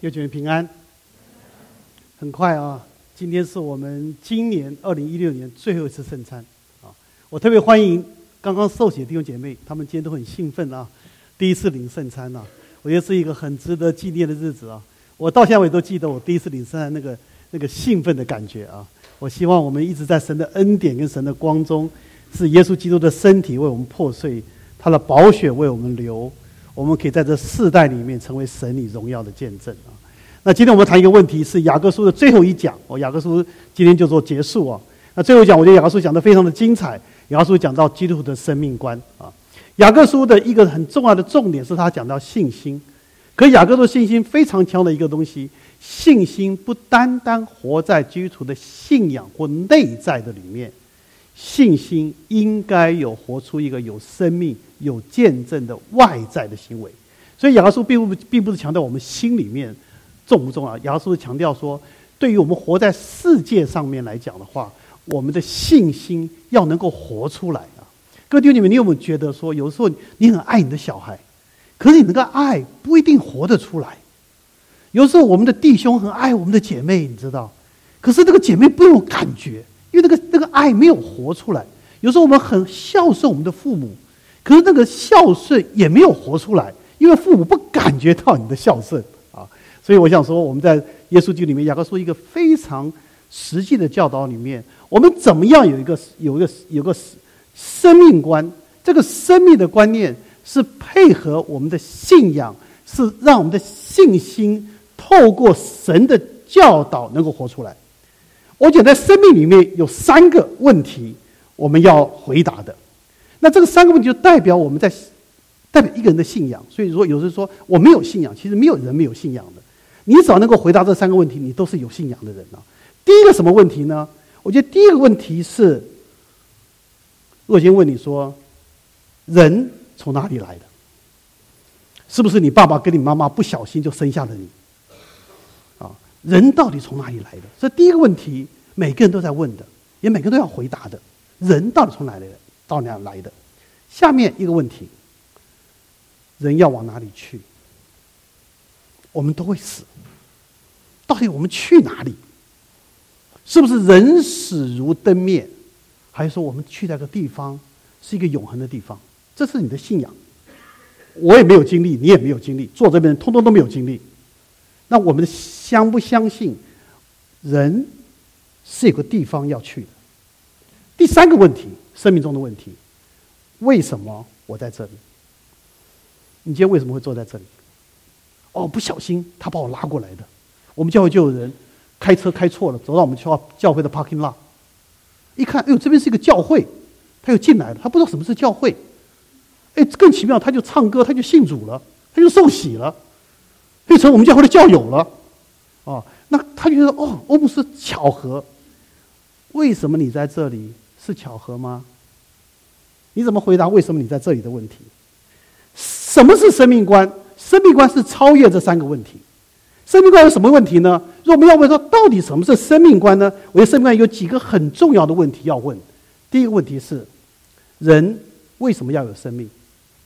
弟兄姐妹平安。很快啊，今天是我们今年2016年最后一次圣餐啊！我特别欢迎刚刚受洗的弟兄姐妹，他们今天都很兴奋啊，第一次领圣餐啊，我觉得是一个很值得纪念的日子啊！我到现在我都记得我第一次领圣餐那个兴奋的感觉啊！我希望我们一直在神的恩典跟神的光中，是耶稣基督的身体为我们破碎，他的宝血为我们流，我们可以在这世代里面成为神你荣耀的见证啊！那今天我们谈一个问题，是雅各书的最后一讲。雅各书今天就做结束啊。那最后一讲，我觉得雅各书讲得非常的精彩。雅各书讲到基督徒的生命观啊。雅各书的一个很重要的重点是他讲到信心。可雅各书信心非常强的一个东西，信心不单单活在基督徒的信仰或内在的里面，信心应该有活出一个有生命、有见证的外在的行为。所以雅各书并不是强调我们心里面重不重要？雅各书强调说，对于我们活在世界上面来讲的话，我们的信心要能够活出来啊！各位弟兄姐妹，你有没有觉得说，有时候你很爱你的小孩，可是你那个爱不一定活得出来？有时候我们的弟兄很爱我们的姐妹，你知道，可是那个姐妹不有感觉，因为那个爱没有活出来。有时候我们很孝顺我们的父母，可是那个孝顺也没有活出来，因为父母不感觉到你的孝顺啊。所以我想说，我们在耶稣基督里面，雅各书一个非常实际的教导里面，我们怎么样有一个生命观？这个生命的观念是配合我们的信仰，是让我们的信心透过神的教导能够活出来。我觉得在生命里面有3个问题我们要回答的。那这个3个问题就代表一个人的信仰。所以说，有人说我没有信仰，其实没有人没有信仰的。你只要能够回答这3个问题，你都是有信仰的人啊。第一个什么问题呢？我觉得第一个问题是，我先问你说，人从哪里来的？是不是你爸爸跟你妈妈不小心就生下了你？啊，人到底从哪里来的？这第一个问题，每个人都在问的，也每个人都要回答的。人到底从哪里来的？到哪来的？下面一个问题，人要往哪里去？我们都会死，到底我们去哪里？是不是人死如灯灭？还是说我们去那个地方是一个永恒的地方？这是你的信仰。我也没有经历，你也没有经历，坐这边通通都没有经历。那我们相不相信人是有个地方要去的？第3个问题，生命中的问题，为什么我在这里？你今天为什么会坐在这里？哦，不小心他把我拉过来的。我们教会就有人开车开错了，走到我们教会的 parking lot， 一看，哎呦，这边是一个教会，他又进来了，他不知道什么是教会。哎，更奇妙，他就唱歌，他就信主了，他就受洗了，变成我们教会的教友了。啊，那他就觉得哦，不是巧合。为什么你在这里？是巧合吗？你怎么回答为什么你在这里的问题？什么是生命观？生命观是超越这3个问题。生命观有什么问题呢？如果我们要问说到底什么是生命观呢？我觉得生命观有几个很重要的问题要问。第一个问题是，人为什么要有生命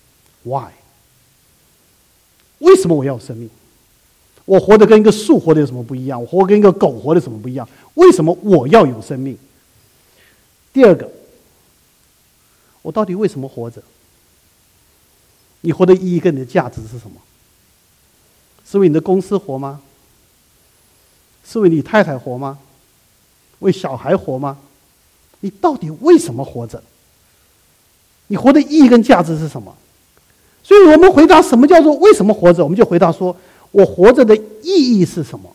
？Why？ 为什么我要有生命？我活得跟一个树活得有什么不一样？我活得跟一个狗活得有什么不一样？为什么我要有生命？第二个，我到底为什么活着？你活的意义跟你的价值是什么？是为你的公司活吗？是为你太太活吗？为小孩活吗？你到底为什么活着？你活的意义跟价值是什么？所以我们回答什么叫做为什么活着，我们就回答说，我活着的意义是什么？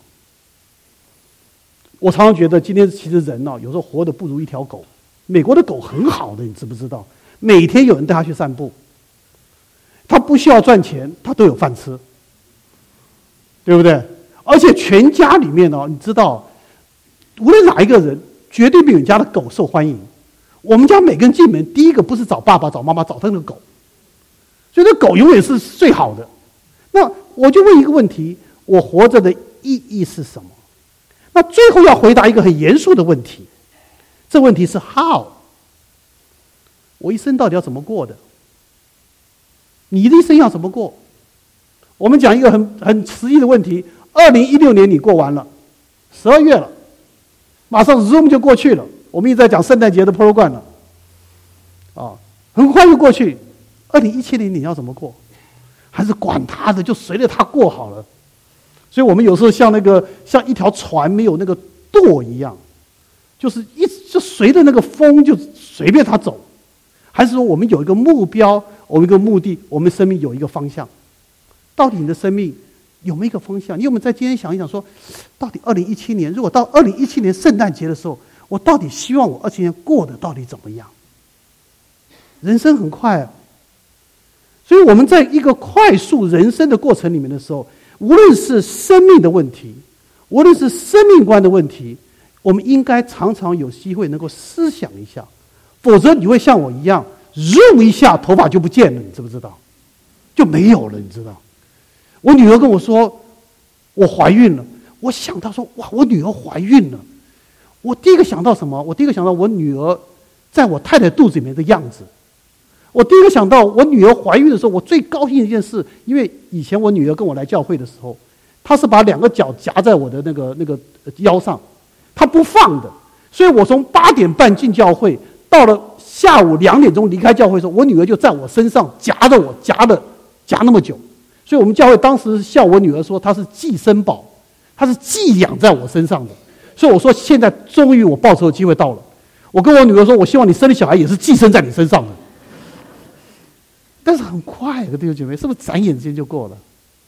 我常常觉得今天其实人有时候活得不如一条狗。美国的狗很好的，你知不知道？每天有人带它去散步，它不需要赚钱，它都有饭吃，对不对？而且全家里面你知道，无论哪一个人，绝对比你家的狗受欢迎。我们家每个人进门，第一个不是找爸爸、找妈妈，找他那个狗，所以那狗永远是最好的。那我就问一个问题：我活着的意义是什么？那最后要回答一个很严肃的问题，这问题是 how？ 我一生到底要怎么过的？你的一生要怎么过？我们讲一个很实际的问题 2016年你过完了，12月了，马上 Zoom 就过去了。我们一直在讲圣诞节的 program 了，很快就过去。2017年你要怎么过？还是管他的，就随着他过好了。所以我们有时候像一条船没有那个舵一样，就是就随着那个风就随便它走。还是说我们有一个目标，我们一个目的，我们生命有一个方向？到底你的生命有没有一个方向？你有没有在今天想一想说，到底2017年，如果到2017年圣诞节的时候，我到底希望我27年过得到底怎么样？人生很快啊，所以我们在一个快速人生的过程里面的时候，无论是生命的问题，无论是生命观的问题，我们应该常常有机会能够思想一下，否则你会像我一样，一下头发就不见了，你知不知道？就没有了，你知道？我女儿跟我说我怀孕了，我想到说哇，我女儿怀孕了，我第一个想到什么？我第一个想到我女儿在我太太肚子里面的样子。我第一个想到我女儿怀孕的时候，我最高兴的一件事，因为以前我女儿跟我来教会的时候，她是把2个脚夹在我的那个腰上，她不放的。所以我从8点半进教会，到了下午2点钟离开教会的时候，我女儿就在我身上夹那么久。所以我们教会当时笑我女儿说她是寄生宝，她是寄养在我身上的。所以我说现在终于我报仇的机会到了。我跟我女儿说，我希望你生的小孩也是寄生在你身上的。但是很快，弟兄姐妹，是不是转眼之间就过了？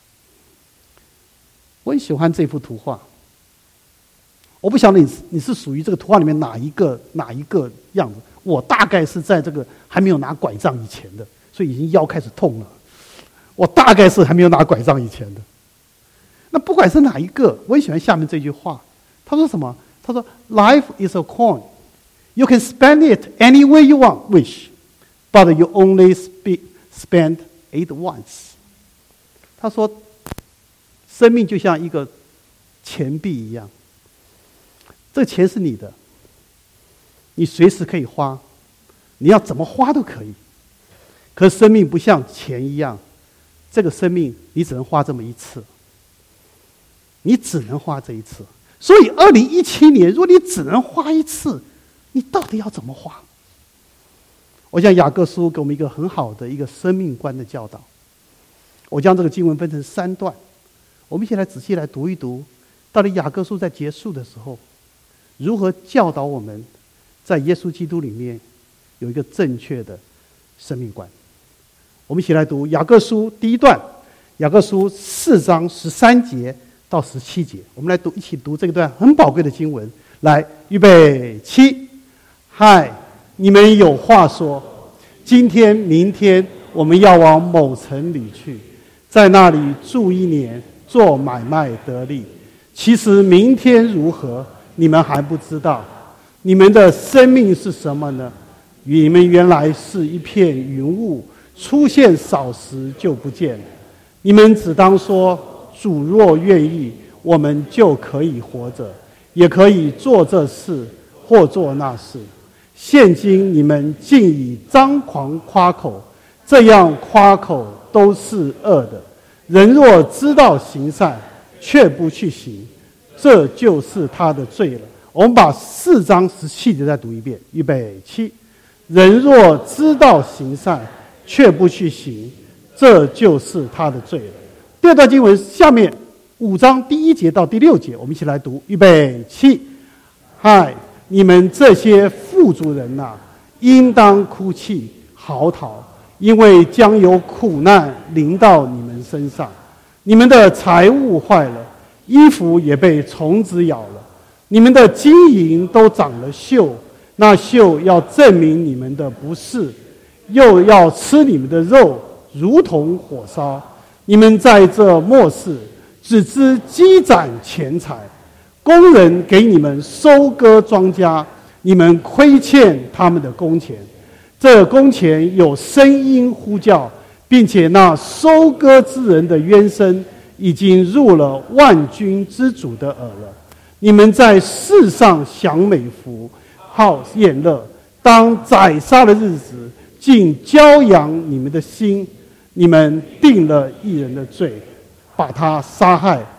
我很喜欢这幅图画。我不晓得你是属于这个图画里面哪一个样子。我大概是在这个还没有拿拐杖以前的，所以已经腰开始痛了。我大概是还没有拿拐杖以前的。那不管是哪一个，我也喜欢下面这句话。他说什么？他说 ：“Life is a coin. You can spend it any way you wish, but you only spend it once。”他说，生命就像一个钱币一样，这个钱是你的，你随时可以花，你要怎么花都可以。可是生命不像钱一样，这个生命你只能花这么一次，你只能花这一次。所以2017年，如果你只能花一次，你到底要怎么花？我想雅各书给我们一个很好的一个生命观的教导。我将这个经文分成3段，我们一起来仔细来读一读，到底雅各书在结束的时候，如何教导我们在耶稣基督里面有一个正确的生命观。我们一起来读雅各书第1段，雅各书4章13节到17节，我们来一起读这段很宝贵的经文。来，预备起！嗨，你们有话说，今天明天我们要往某城里去，在那里住1年，做买卖得利。其实明天如何，你们还不知道。你们的生命是什么呢？你们原来是一片云雾，出现少时就不见了。你们只当说，主若愿意，我们就可以活着，也可以做这事或做那事。现今你们竟以张狂夸口，这样夸口都是恶的。人若知道行善，却不去行，这就是他的罪了。我们把4章17节再读一遍，预备起！人若知道行善，却不去行，这就是他的罪了。第2段经文下面5章第1节到第6节，我们一起来读，预备起！嗨，你们这些富足人呐，应当哭泣嚎啕，因为将有苦难临到你们身上。你们的财物坏了，衣服也被虫子咬了，你们的金银都长了锈，那锈要证明你们的不是，又要吃你们的肉，如同火烧。你们在这末世只知积攒钱财，工人给你们收割庄稼，你们亏欠他们的工钱。这工钱有声音呼叫，并且那收割之人的冤声已经入了万军之主的耳了。你们在世上享美福，好宴乐，当宰杀的日子，竟骄阳你们的心。你们定了一人的罪，把他杀害，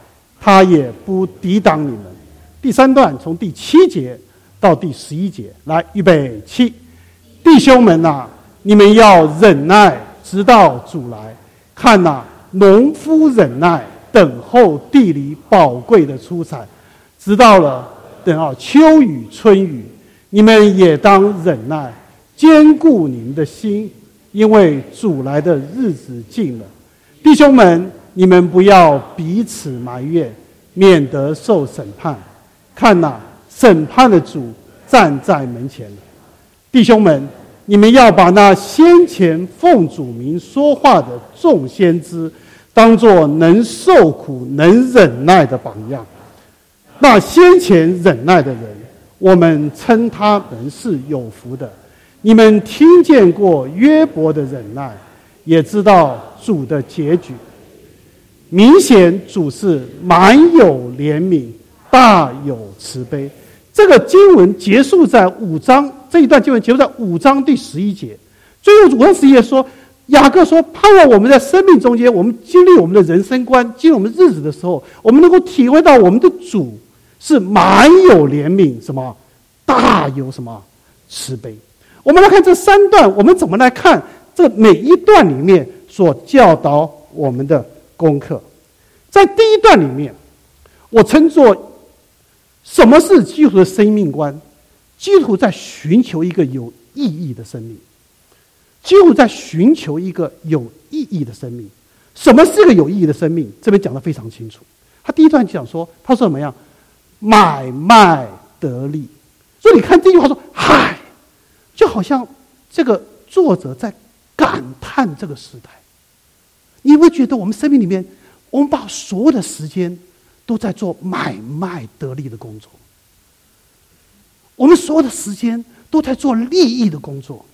他也不抵挡你们。第3段从第7节到第11节，来，预备起，弟兄们啊，你们要忍耐，直到主来。看哪，农夫忍耐，等候地里宝贵的出产，直到了等到秋雨春雨。你们也当忍耐，坚固你们的心，因为主来的日子近了。弟兄们，你们不要彼此埋怨，免得受审判。看哪，审判的主站在门前了。弟兄们，你们要把那先前奉主名说话的众先知当作能受苦能忍耐的榜样。那先前忍耐的人，我们称他们是有福的。你们听见过约伯的忍耐，也知道主的结局。明显主是满有怜悯，大有慈悲。这个经文结束在5章，这一段经文结束在5章第11节。最后5章11节说，雅各说，盼望我们在生命中间，我们经历我们的人生观，经历我们日子的时候，我们能够体会到我们的主是满有怜悯，什么大有什么慈悲。我们来看这3段，我们怎么来看这每一段里面所教导我们的功课。在第1段里面，我称作什么是基督徒的生命观？基督徒在寻求一个有意义的生命。基督徒在寻求一个有意义的生命。什么是一个有意义的生命？这边讲得非常清楚。他第1段讲说，他说怎么样？买卖得利。所以你看这句话说，嗨，就好像这个作者在感叹这个时代。你会觉得我们生命里面，我们把所有的时间都在做买卖得利的工作，我们所有的时间都在做利益的工作。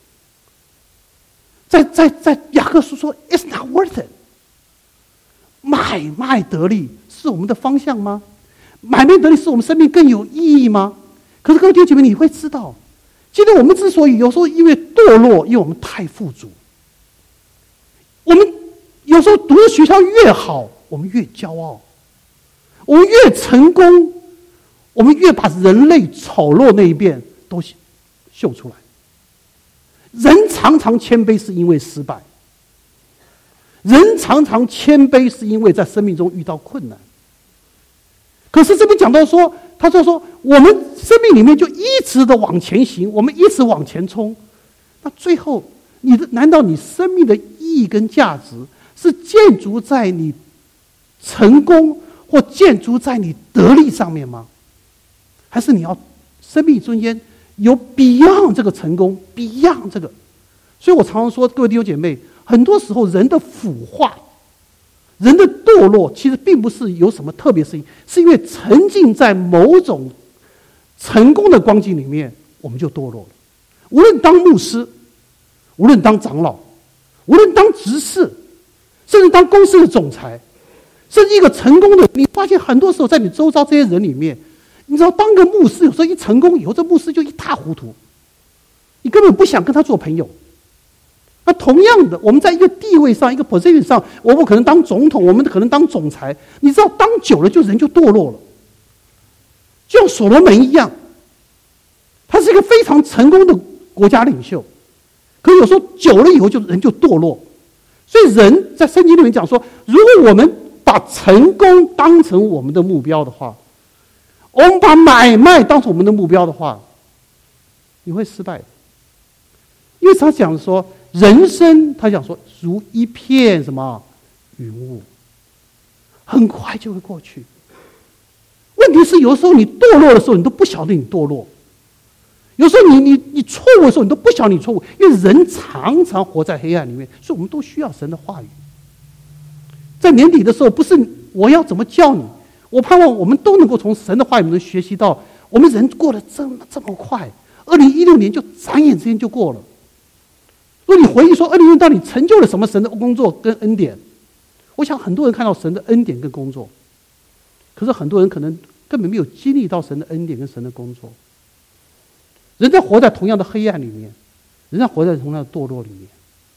在雅各书说 ，It's not worth it。买卖得利是我们的方向吗？买卖得利是我们生命更有意义吗？可是各位弟兄姐妹，你会知道，今天我们之所以有时候因为堕落，因为我们太富足，我们有时候读的学校越好，我们越骄傲。我们越成功，我们越把人类丑陋那一面都秀出来。人常常谦卑是因为失败，人常常谦卑是因为在生命中遇到困难。可是这边讲到说，他就说我们生命里面就一直的往前行，我们一直往前冲，那最后难道你生命的意义跟价值是建筑在你成功或建筑在你得利上面吗？还是你要生命中间有 beyond 这个成功 beyond 这个？所以我常常说，各位弟兄姐妹，很多时候人的腐化，人的堕落，其实并不是有什么特别事情，是因为沉浸在某种成功的光景里面，我们就堕落了。无论当牧师，无论当长老，无论当执事，甚至当公司的总裁，甚至一个成功的，你发现很多时候在你周遭这些人里面，你知道当个牧师有时候一成功以后，这牧师就一塌糊涂，你根本不想跟他做朋友。那同样的，我们在一个地位上，一个 position 上，我们可能当总统，我们可能当总裁，你知道当久了人就堕落了，就像所罗门一样，他是一个非常成功的国家领袖，可是有时候久了以后人就堕落。所以人在圣经里面讲说，如果我们把成功当成我们的目标的话，我们把买卖当成我们的目标的话，你会失败的。因为他讲说人生，他讲说如一片什么云雾，很快就会过去。问题是有时候你堕落的时候，你都不晓得你堕落；有时候你错误的时候，你都不晓得你错误。因为人常常活在黑暗里面，所以我们都需要神的话语。在年底的时候，不是我要怎么教你，我盼望我们都能够从神的话语中学习到，我们人过得这么快，2016年就眨眼之间就过了。如果你回忆说2016年到底成就了什么神的工作跟恩典，我想很多人看到神的恩典跟工作，可是很多人可能根本没有经历到神的恩典跟神的工作。人在活在同样的黑暗里面，人在活在同样的堕落里面。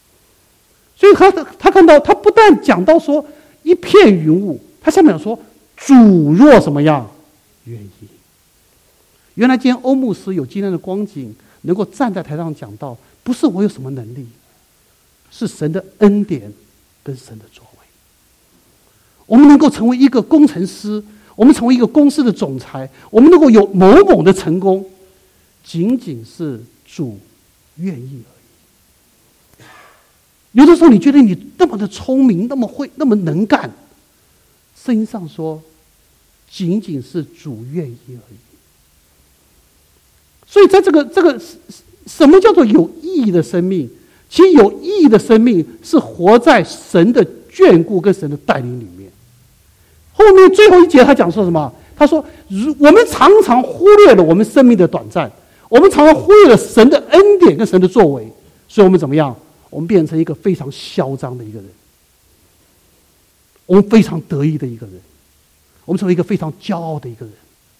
所以他看到，他不但讲到说一片云雾，他下面讲说主若什么样愿意。原来今天欧牧师有今天的光景，能够站在台上讲道，不是我有什么能力，是神的恩典跟神的作为。我们能够成为一个工程师，我们成为一个公司的总裁，我们能够有某某的成功，仅仅是主愿意而已。有的时候你觉得你那么的聪明，那么会，那么能干，圣经上说仅仅是主愿意而已。所以在这个什么叫做有意义的生命？其实有意义的生命是活在神的眷顾跟神的带领里面。后面最后一节他讲说什么？他说我们常常忽略了我们生命的短暂，我们常常忽略了神的恩典跟神的作为，所以我们怎么样？我们变成一个非常嚣张的一个人，我们非常得意的一个人，我们成为一个非常骄傲的一个人。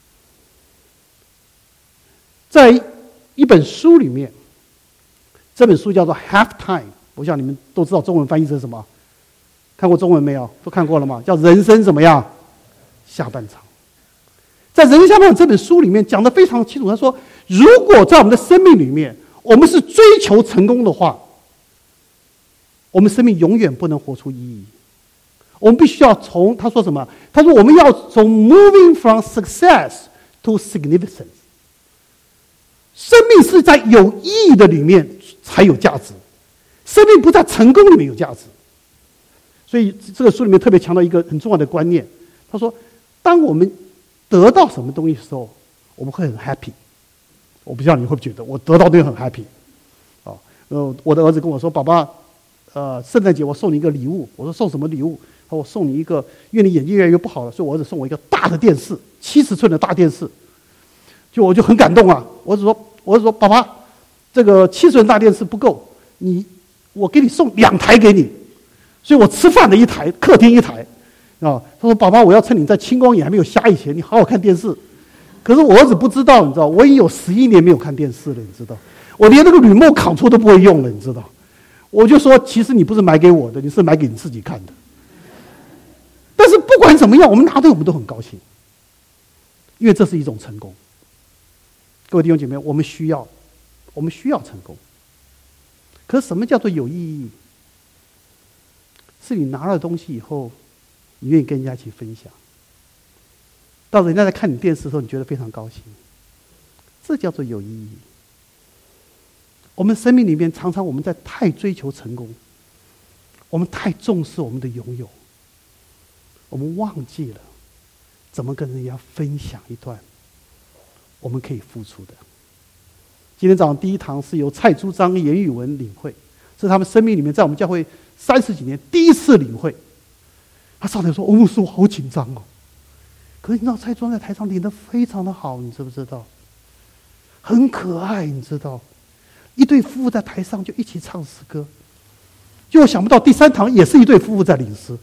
在一本书里面，这本书叫做《Halftime》，我想你们都知道中文翻译成什么？看过中文没有？都看过了吗？叫人生怎么样？下半场。在人生下半场这本书里面讲得非常清楚，他说，如果在我们的生命里面，我们是追求成功的话，我们生命永远不能活出意义。我们必须要从，他说什么？他说我们要从 moving from success to significance。生命是在有意义的里面才有价值，生命不在成功里面有价值。所以这个书里面特别强调一个很重要的观念，他说当我们得到什么东西的时候，我们会很 happy。 我不知道你会不会觉得我得到东西很 happy。 我的儿子跟我说，爸爸圣诞节我送你一个礼物。我说送什么礼物？他说我送你一个，因为你眼睛越来越不好了，所以我儿子送我一个大的电视，70寸的大电视。我就很感动啊！我儿子说爸爸，这个70寸大电视不够，我给你送2台给你。所以我吃饭的1台，客厅1台。他说爸爸，我要趁你在青光眼还没有瞎以前，你好好看电视。可是我儿子不知道，你知道，我已经有11年没有看电视了，你知道，我连那个remote control都不会用了，你知道。我就说，其实你不是买给我的，你是买给你自己看的。但是不管怎么样，我们拿到我们都很高兴，因为这是一种成功。各位弟兄姐妹，我们需要成功。可是什么叫做有意义？是你拿了东西以后，你愿意跟人家一起分享。到人家在看你电视的时候，你觉得非常高兴，这叫做有意义。我们生命里面常常我们在太追求成功，我们太重视我们的拥有，我们忘记了怎么跟人家分享一段我们可以付出的。今天早上第一堂是由蔡朱章、严宇文领会，是他们生命里面在我们教会30几年第一次领会。他上台说：“牧师，我好紧张哦。”可是你知道蔡朱章在台上领得非常的好，你知不知道？很可爱，你知道？一对夫妇在台上就一起唱诗歌，就我想不到第3堂也是一对夫妇在领诗。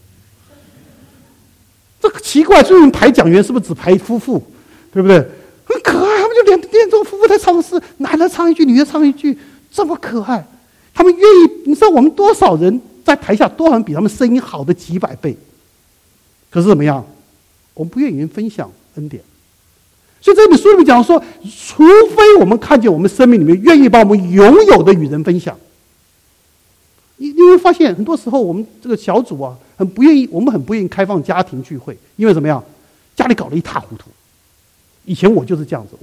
这个奇怪，最近排讲员是不是只排夫妇？对不对？很可爱，他们就连这个夫妇在唱诗，男的唱一句，女的唱一句，这么可爱。他们愿意，你知道我们多少人在台下，多少人比他们声音好的几百倍。可是怎么样？我们不愿意人分享恩典。所以这本书里面讲说，除非我们看见我们生命里面愿意把我们拥有的与人分享。你会发现，很多时候我们这个小组啊，我们很不愿意开放家庭聚会，因为怎么样？家里搞得一塌糊涂。以前我就是这样子，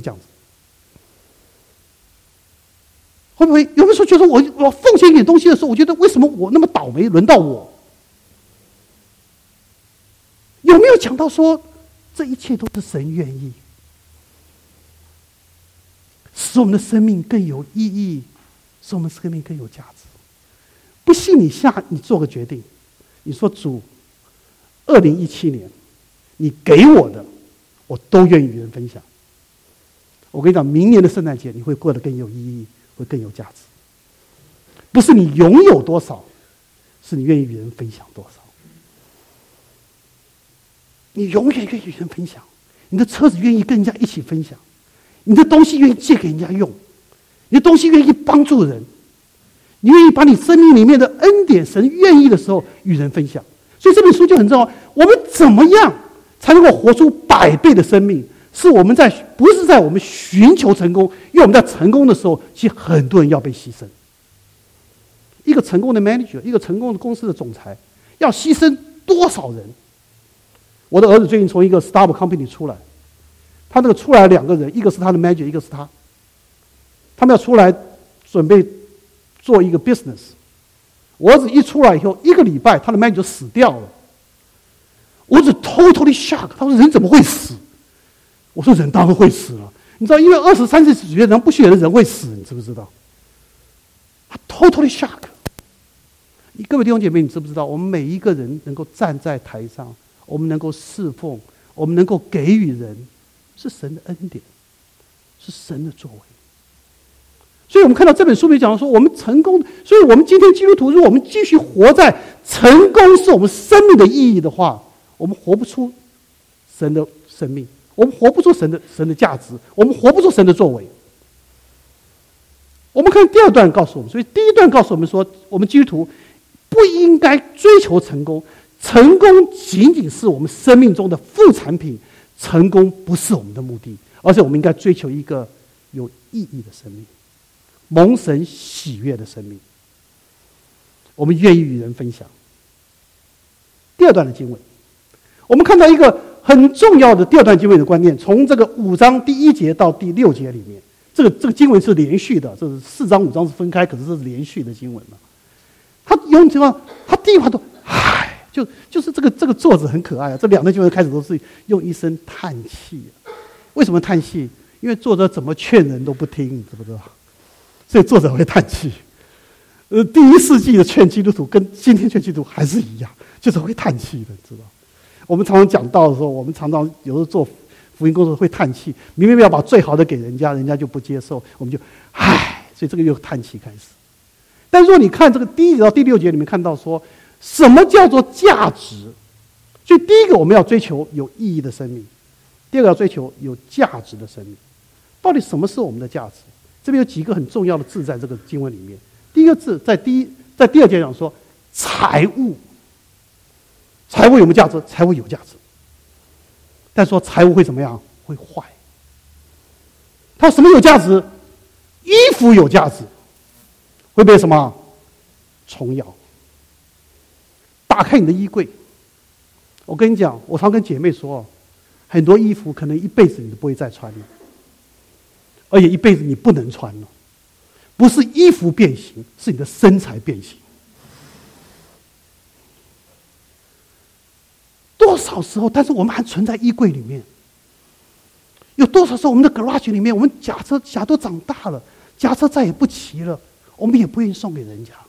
会不会有的时候觉得我奉献一点东西的时候，我觉得为什么我那么倒霉，轮到我？有没有讲到说，这一切都是神愿意，使我们的生命更有意义，使我们生命更有价值？不信你做个决定，你说主，2017年你给我的，我都愿意与人分享。我跟你讲，明年的圣诞节你会过得更有意义，会更有价值。不是你拥有多少，是你愿意与人分享多少。你永远愿意与人分享，你的车子愿意跟人家一起分享，你的东西愿意借给人家用，你的东西愿意帮助人，你愿意把你生命里面的恩典，神愿意的时候与人分享。所以这本书就很重要，我们怎么样才能够活出100倍的生命。是我们不是在我们寻求成功，因为我们在成功的时候，其实很多人要被牺牲。一个成功的 manager， 一个成功的公司的总裁，要牺牲多少人？我的儿子最近从一个 startup company 出来，他那个出来2个人，一个是他的 manager， 一个是他。他们要出来准备做一个 business。我儿子一出来以后，1个礼拜，他的 manager 死掉了。我儿子 totally shock， 他说：“人怎么会死？”我说：“人当然会死了。你知道，因为20、30岁人不觉得人会死，你知不知道？”他 totally shock。各位弟兄姐妹，你知不知道，我们每一个人能够站在台上，我们能够侍奉，我们能够给予人，是神的恩典，是神的作为。所以我们看到这本书里讲说，我们成功，所以我们今天基督徒，如果我们继续活在成功是我们生命的意义的话，我们活不出神的生命，我们活不出神的价值，我们活不出神的作为。我们看第2段告诉我们，所以第1段告诉我们说，我们基督徒不应该追求成功，成功仅仅是我们生命中的副产品，成功不是我们的目的，而且我们应该追求一个有意义的生命，蒙神喜悦的生命。我们愿意与人分享。第2段的经文，我们看到一个很重要的第2段经文的观念，从这个5章第1节到第6节里面，这个经文是连续的，这是4章5章是分开，可是这是连续的经文嘛。他用什么？他第一话都唉，就是这个作者很可爱啊。这2段经文开始都是用一声叹气。为什么叹气？因为作者怎么劝人都不听，你知不知道？所以作者会叹气。第1世纪的劝基督徒跟今天劝基督徒还是一样，就是会叹气的，知道？我们常常讲道的时候，我们常常有时候做福音工作会叹气，明明要把最好的给人家，人家就不接受，我们就唉，所以这个又叹气开始。但如果你看这个第1节到第6节里面看到说，什么叫做价值？所以第一个我们要追求有意义的生命，第2个要追求有价值的生命。到底什么是我们的价值？这边有几个很重要的字在这个经文里面。第一个字在第2节讲说财物。财物有没有价值？财物有价值。但说财物会怎么样？会坏。它什么有价值？衣服有价值。会被什么虫咬？打开你的衣柜，我跟你讲，我常跟姐妹说，很多衣服可能一辈子你都不会再穿了，而且一辈子你不能穿了。不是衣服变形，是你的身材变形。多少时候，但是我们还存在衣柜里面。有多少时候，我们的 garage 里面，我们假车都长大了，假车再也不骑了。我们也不愿意送给人家。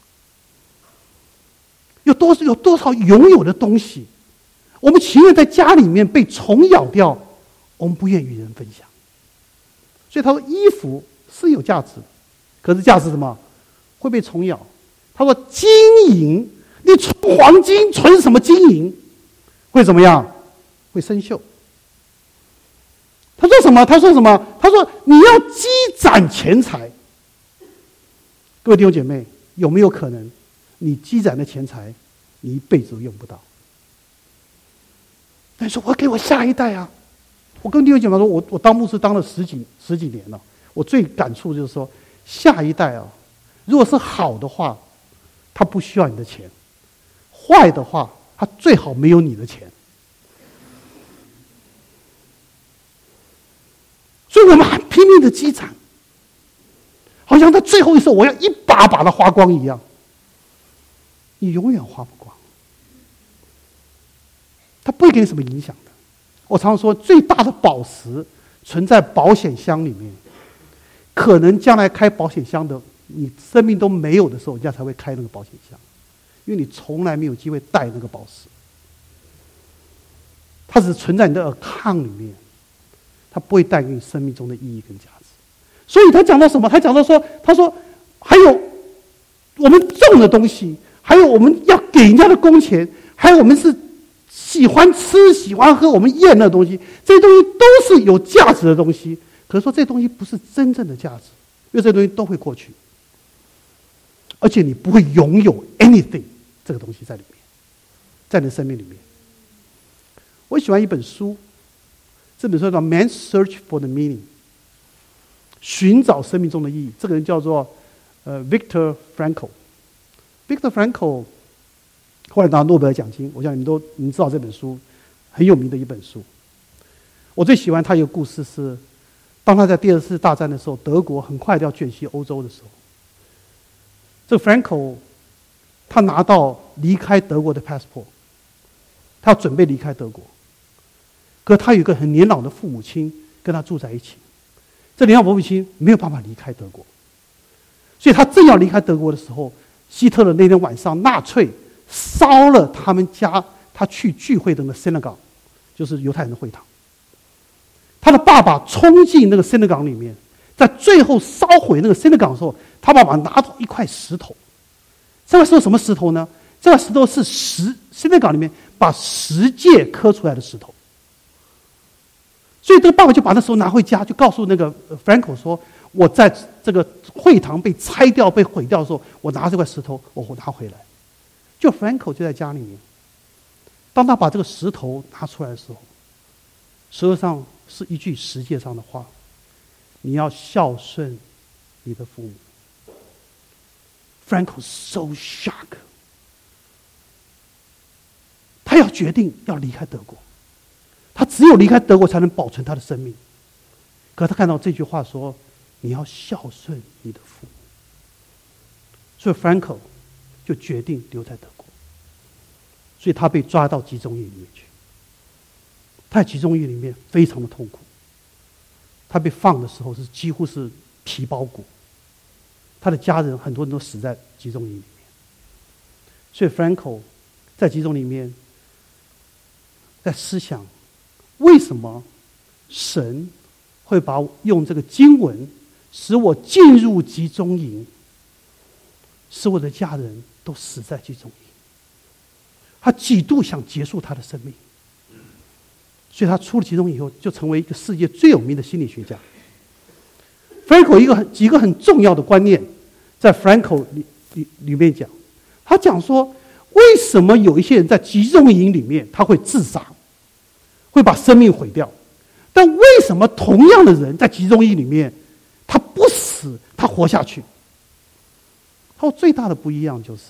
有多少拥有的东西，我们情愿在家里面被虫咬掉，我们不愿与人分享。所以他说，衣服是有价值，可是价值什么？会被虫咬。他说，金银，你存黄金，存什么金银？会怎么样？会生锈。他说什么？他说你要积攒钱财。各位弟兄姐妹，有没有可能你积攒的钱财你一辈子都用不到？但是说我要给我下一代啊。我跟弟兄姐妹说，我当牧师当了十几年了，我最感触就是说，下一代啊，如果是好的话，他不需要你的钱；坏的话，他最好没有你的钱。所以我们还拼命的积攒，好像他最后一时候我要一把把它花光一样，你永远花不光，它不会给你什么影响的。我常说，最大的宝石存在保险箱里面，可能将来开保险箱的，你生命都没有的时候，人家才会开那个保险箱，因为你从来没有机会带那个宝石，它只存在你的account里面，它不会带给你生命中的意义跟价值。所以他讲到什么？他讲到说，他说还有我们种的东西，还有我们要给人家的工钱，还有我们是喜欢吃、喜欢喝，我们厌的东西，这些东西都是有价值的东西。可是说这东西不是真正的价值，因为这东西都会过去，而且你不会拥有 anything 这个东西在里面，在你的生命里面。 我喜欢一本书，这本书叫《Man's Search for the Meaning》，寻找生命中的意义。这个人叫做Viktor Frankl。Viktor Frankl 后来拿诺贝尔奖金，我想你们知道这本书很有名的一本书。我最喜欢他一个故事是，当他在第二次大战的时候，德国很快就要卷席欧洲的时候，这个 Frankl 他拿到离开德国的 passport， 他要准备离开德国，可他有一个很年老的父母亲跟他住在一起，这年老父母亲没有办法离开德国，所以他正要离开德国的时候，希特勒那天晚上纳粹烧了他们家他去聚会的那个 synagogue， 就是犹太人的会堂。他的爸爸冲进那个 synagogue 里面，在最后烧毁那个 synagogue 的时候，他爸爸拿到一块石头。这块石头什么石头呢？这块石头是synagogue 里面把十诫刻出来的石头。所以这个爸爸就把那石头拿回家，就告诉那个 Frankl 说：“我在这个会堂被拆掉、被毁掉的时候，我拿这块石头，我拿回来。”就 Frankl 就在家里面，当他把这个石头拿出来的时候，石头上是一句十诫上的话：“你要孝顺你的父母。” Frankl so shocked， 他要决定要离开德国，他只有离开德国才能保存他的生命。可他看到这句话说：“你要孝顺你的父母。”所以 Frankl 就决定留在德国，所以他被抓到集中营里面去。他在集中营里面非常的痛苦，他被放的时候是几乎是皮包骨，他的家人很多人都死在集中营里面。所以 Frankl 在集中里面在思想，为什么神会用这个经文使我进入集中营，使我的家人都死在集中营。他几度想结束他的生命，所以他出了集中营以后，就成为一个世界最有名的心理学家。Frankl 几个很重要的观念，在 Frankl 里面讲，他讲说，为什么有一些人在集中营里面他会自杀，会把生命毁掉，但为什么同样的人在集中营里面他不死，他活下去？他说最大的不一样就是，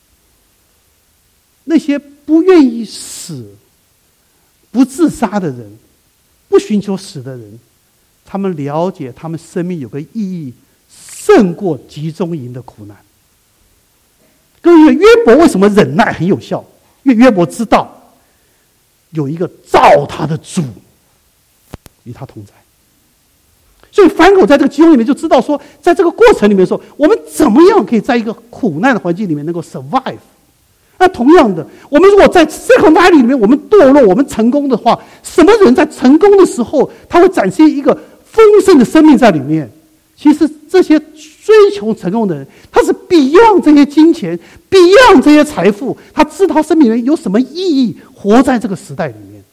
那些不愿意死、不自杀的人，不寻求死的人，他们了解他们生命有个意义，胜过集中营的苦难。各位，约伯为什么忍耐很有效？因为约伯知道有一个造他的主与他同在。所以Frankl在这个集中里面就知道说，在这个过程里面说，我们怎么样可以在一个苦难的环境里面能够 survive。那同样的，我们如果在 Silicon Valley 里面我们堕落，我们成功的话，什么人在成功的时候他会展现一个丰盛的生命在里面？其实这些追求成功的人，他是 beyond 这些金钱， beyond 这些财富，他知道生命里面有什么意义，活在这个时代里面。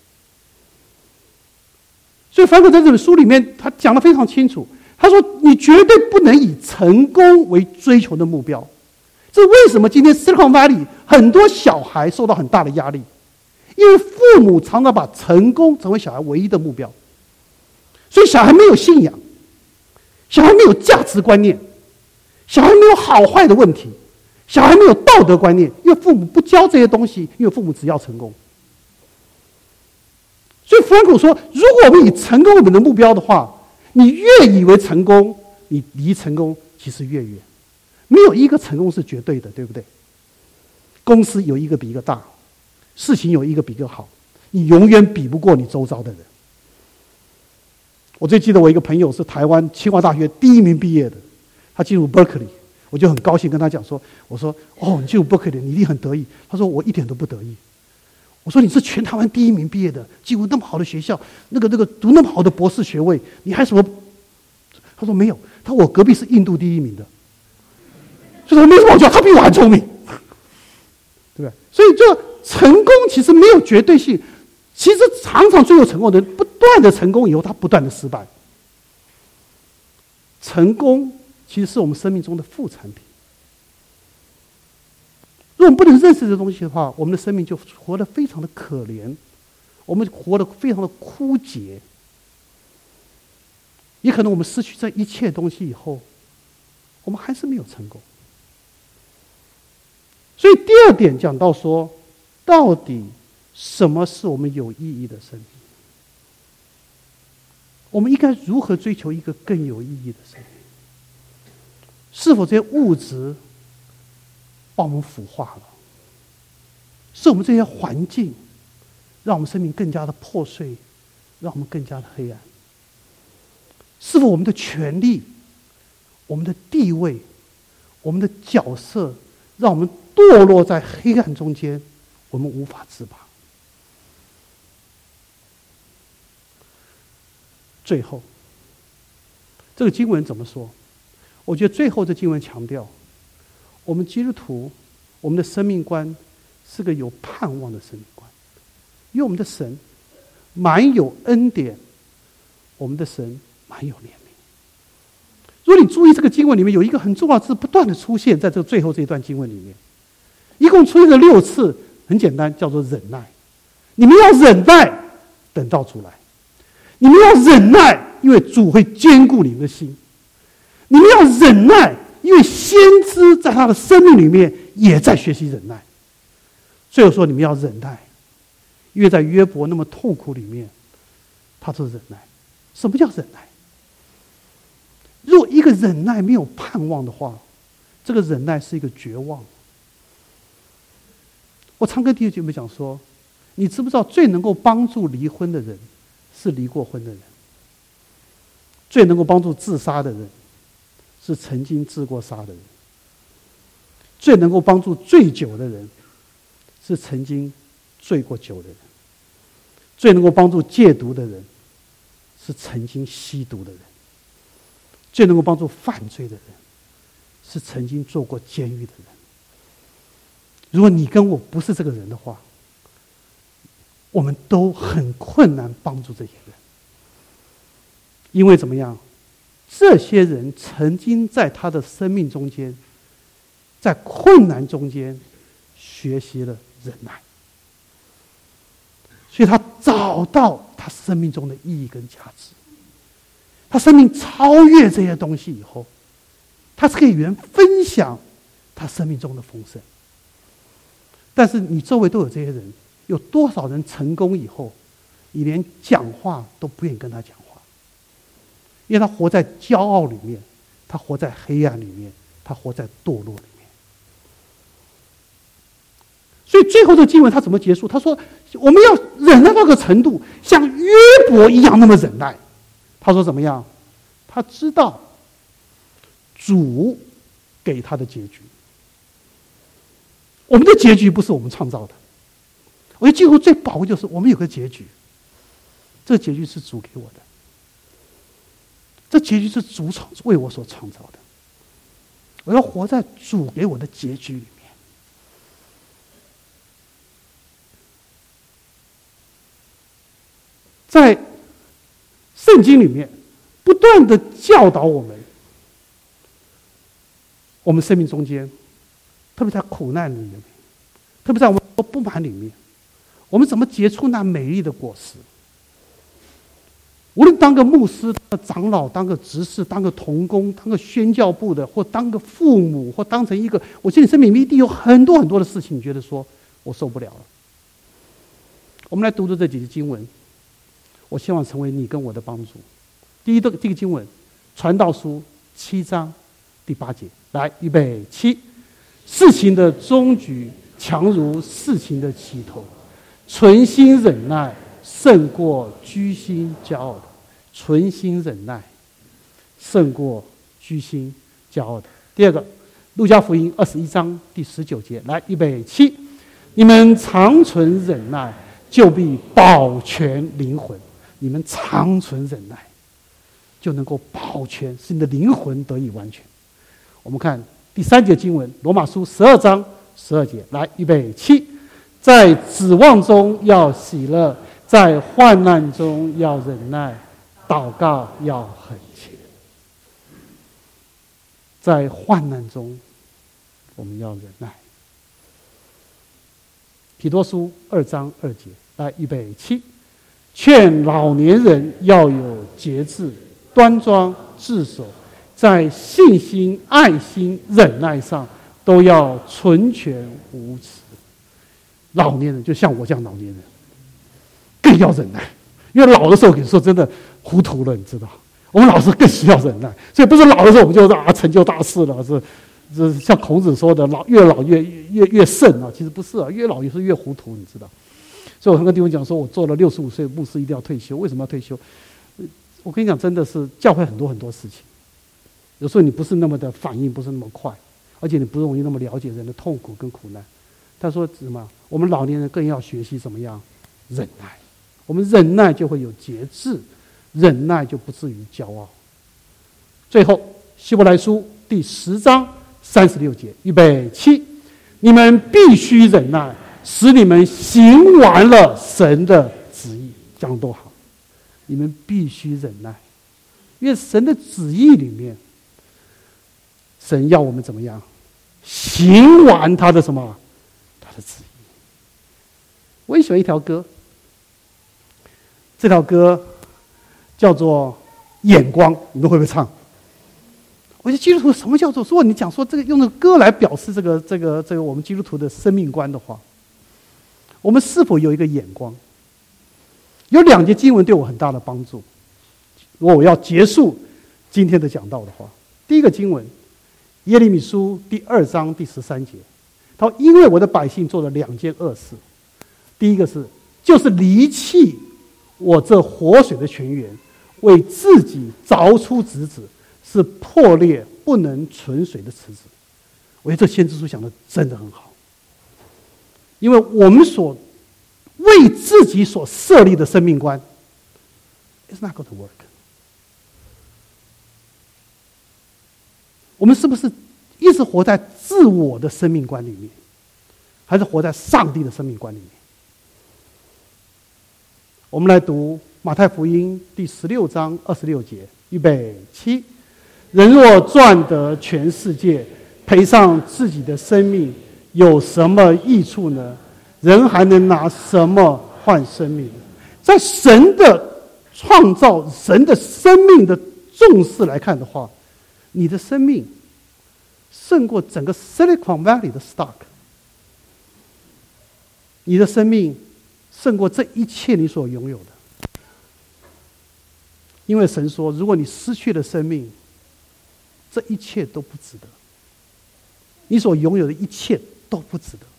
所以Frankl在这本书里面他讲得非常清楚，他说你绝对不能以成功为追求的目标。这为什么今天 Silicon Valley 很多小孩受到很大的压力？因为父母常常把成功成为小孩唯一的目标，所以小孩没有信仰，小孩没有价值观念，小孩没有好坏的问题，小孩没有道德观念，因为父母不教这些东西，因为父母只要成功。所以Frankl说，如果我们以成功为我们的目标的话，你越以为成功，你离成功其实越远。没有一个成功是绝对的，对不对？公司有一个比一个大，事情有一个比一个好，你永远比不过你周遭的人。我最记得我一个朋友是台湾清华大学第1名毕业的，他进入 Berkeley， 我就很高兴跟他讲说，我说哦，你进入 Berkeley 你一定很得意。他说我一点都不得意。我说你是全台湾第1名毕业的，进入那么好的学校，那个读那么好的博士学位，你还什么？他说没有，他说我隔壁是印度第1名的。就是没什么好讲，他比我还聪明，对不对？所以这成功其实没有绝对性，其实常常追求成功的人，不断的成功以后，他不断的失败。成功其实是我们生命中的副产品。如果我们不能认识这东西的话，我们的生命就活得非常的可怜， 我们活得非常的枯竭，也可能我们失去这一切东西以后，我们还是没有成功。所以第二点讲到说，到底什么是我们有意义的生命？我们应该如何追求一个更有意义的生命？是否这些物质把我们腐化了？是我们这些环境让我们生命更加的破碎，让我们更加的黑暗？是否我们的权利、我们的地位、我们的角色，让我们堕落在黑暗中间，我们无法自拔？最后，这个经文怎么说？我觉得最后这经文强调，我们基督徒，我们的生命观是个有盼望的生命观，因为我们的神满有恩典，我们的神满有怜悯。如果你注意这个经文里面有一个很重要的字不断的出现在这个最后这一段经文里面，一共出现了6次，很简单，叫做忍耐。你们要忍耐，等到主来。你们要忍耐，因为主会坚固你们的心。你们要忍耐，因为先知在他的生命里面也在学习忍耐。最后说你们要忍耐，因为在约伯那么痛苦里面，他说忍耐。什么叫忍耐？如果一个忍耐没有盼望的话，这个忍耐是一个绝望。我常跟弟兄姐妹讲说，你知不知道最能够帮助离婚的人是离过婚的人，最能够帮助自杀的人是曾经自过杀的人，最能够帮助醉酒的人是曾经醉过酒的人，最能够帮助戒毒的人是曾经吸毒的人，最能够帮助犯罪的人是曾经做过监狱的人。如果你跟我不是这个人的话，我们都很困难帮助这些人。因为怎么样？这些人曾经在他的生命中间，在困难中间学习了忍耐，所以他找到他生命中的意义跟价值。他生命超越这些东西以后，他是可以与人分享他生命中的丰盛。但是你周围都有这些人，有多少人成功以后，你连讲话都不愿意跟他讲话，因为他活在骄傲里面，他活在黑暗里面，他活在堕落里面。所以最后这个经文他怎么结束？他说我们要忍耐到个程度，像约伯一样那么忍耐。他说怎么样？他知道主给他的结局。我们的结局不是我们创造的。我觉得几乎最宝贵就是我们有个结局，这个结局是主给我的，这结局是主为我所创造的。我要活在主给我的结局里面。在圣经里面不断的教导我们，我们生命中间，特别在苦难里面，特别在我们不满里面，我们怎么结出那美丽的果实？无论当个牧师、当个长老、当个执事、当个同工、当个宣教部的，或当个父母，或当成一个，我觉得你生命一定有很多很多的事情，你觉得说我受不了了。我们来读读这几节经文，我希望成为你跟我的帮助。第一个经文，传道书7章第8节，来，预备起。事情的终局强如事情的起头，存心忍耐胜过居心骄傲的。存心忍耐胜过居心骄傲的。第二个，路加福音21章第19节，来，预备起。你们常存忍耐，就必保全灵魂。你们常存忍耐，就能够保全，使你的灵魂得以完全。我们看第3节经文，罗马书12章12节，来，预备起。在指望中要喜乐，在患难中要忍耐，祷告要恳切。在患难中我们要忍耐。提多书2章2节，来，预备起。 劝老年人要有节制，端庄自守，在信心、爱心、忍耐上都要纯全无疵。老年人就像我这样老年人，更要忍耐，因为老的时候，跟你说真的糊涂了，你知道。我们老是更需要忍耐，所以不是老的时候我们就成就大事了，是像孔子说的越老越圣啊，其实不是啊，越老也是越糊涂，你知道。所以我常跟弟兄讲说，我做了65岁牧师一定要退休，为什么要退休？我跟你讲，真的是教会很多事情，有时候你不是那么的反应不是那么快，而且你不容易那么了解人的痛苦跟苦难。他说什么？我们老年人更要学习怎么样忍耐，我们忍耐就会有节制，忍耐就不至于骄傲。最后希伯来书第10章36节，预备起，你们必须忍耐，使你们行完了神的旨意。讲多好，你们必须忍耐，因为神的旨意里面，神要我们怎么样行完他的什么？他的旨意。我也喜欢一条歌，这条歌叫做眼光，你们会不会唱？我觉得基督徒什么叫做说你讲说这个用这个歌来表示这个我们基督徒的生命观的话，我们是否有一个眼光？有2节经文对我很大的帮助。如果我要结束今天的讲道的话，第一个经文，耶利米书第2章第13节，他说：“因为我的百姓做了2件恶事，第一个是就是离弃我这活水的泉源，为自己凿出直子，是破裂不能存水的池子。”我觉得这先知书讲的真的很好，因为我们所为自己所设立的生命观 ，it's not going to work。我们是不是一直活在自我的生命观里面，还是活在上帝的生命观里面？我们来读马太福音第16章26节，预备起。人若赚得全世界，赔上自己的生命，有什么益处呢？人还能拿什么换生命？在神的创造、神的生命的重视来看的话，你的生命胜过整个 Silicon Valley 的 stock， 你的生命胜过这一切你所拥有的。因为神说，如果你失去了生命，这一切都不值得，你所拥有的一切都不值得。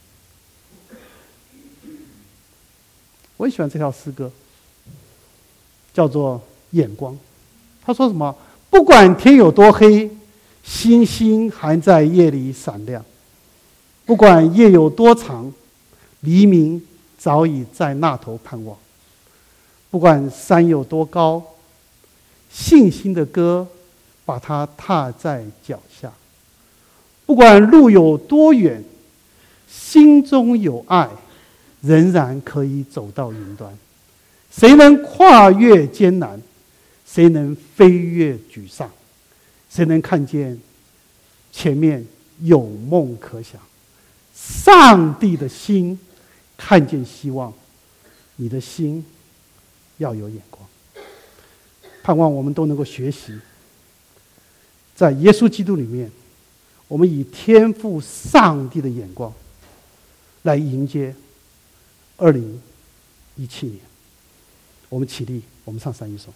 我很喜欢这条诗歌，叫做《眼光》。他说什么？不管天有多黑，星星还在夜里闪亮；不管夜有多长，黎明早已在那头盼望；不管山有多高，信心的歌把它踏在脚下；不管路有多远，心中有爱，仍然可以走到云端。谁能跨越艰难？谁能飞越沮丧？谁能看见前面有梦可想？上帝的心看见希望，你的心要有眼光。盼望我们都能够学习，在耶稣基督里面，我们以天父上帝的眼光来迎接2017年。我们起立，我们唱3一首。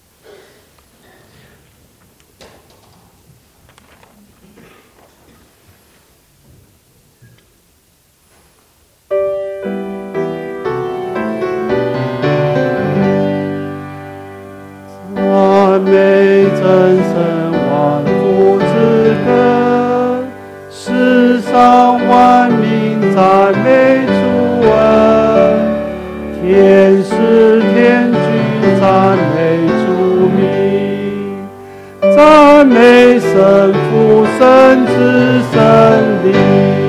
赞美真神万福之根，世上万民赞美主恩。天使天君赞美主名，赞美神父神子神灵。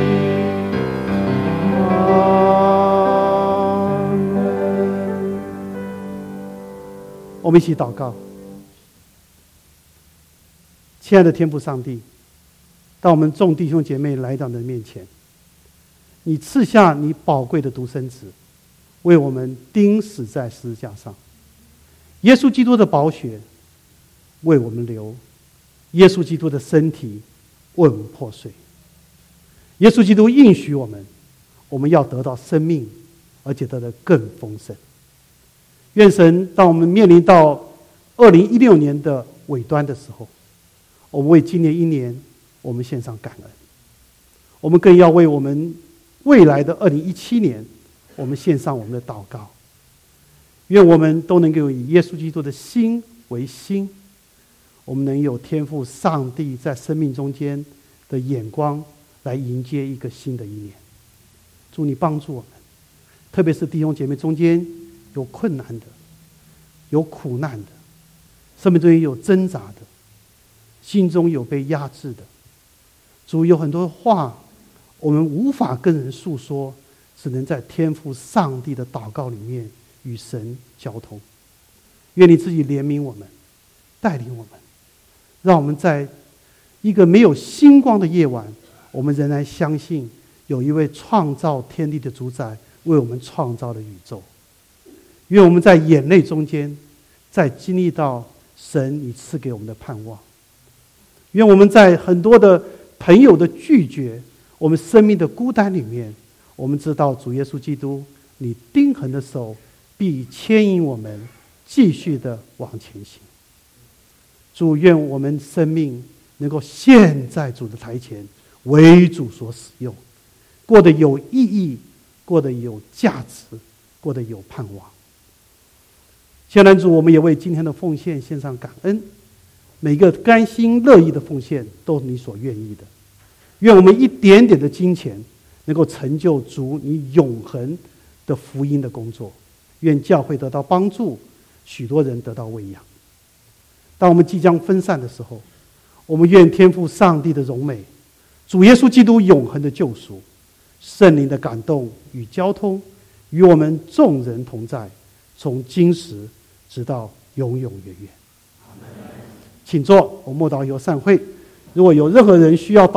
阿门。我们一起祷告。亲爱的天父上帝，当我们众弟兄姐妹来到你的面前，你赐下你宝贵的独生子， 为我们钉死在十字架上。耶稣基督的宝血为我们流，耶稣基督的身体为我们破碎。耶稣基督应许我们要得到生命，而且得的更丰盛。愿神当我们面临到2016年的尾端的时候，我们为今年一年我们献上感恩，我们更要为我们未来的2017年我们献上我们的祷告。愿我们都能够以耶稣基督的心为心，我们能有天父上帝在生命中间的眼光来迎接一个新的一年。主你帮助我们，特别是弟兄姐妹中间有困难的，有苦难的，生命中间有挣扎的，心中有被压制的。主有很多话我们无法跟人诉说，只能在天父上帝的祷告里面与神交通。愿你自己怜悯我们，带领我们，让我们在一个没有星光的夜晚，我们仍然相信有一位创造天地的主宰为我们创造了宇宙。愿我们在眼泪中间再经历到神你赐给我们的盼望。愿我们在很多的朋友的拒绝，我们生命的孤单里面，我们知道主耶稣基督你钉痕的手必牵引我们继续的往前行。主，愿我们生命能够陷在主的台前，为主所使用，过得有意义，过得有价值，过得有盼望。现在主，我们也为今天的奉献献上感恩，每个甘心乐意的奉献都是你所愿意的。愿我们一点点的金钱能够成就主你永恒的福音的工作，愿教会得到帮助，许多人得到喂养。当我们即将分散的时候，我们愿天父上帝的荣美，主耶稣基督永恒的救赎，圣灵的感动与交通，与我们众人同在，从今时直到永永远远。请坐，我默祷以后散会。如果有任何人需要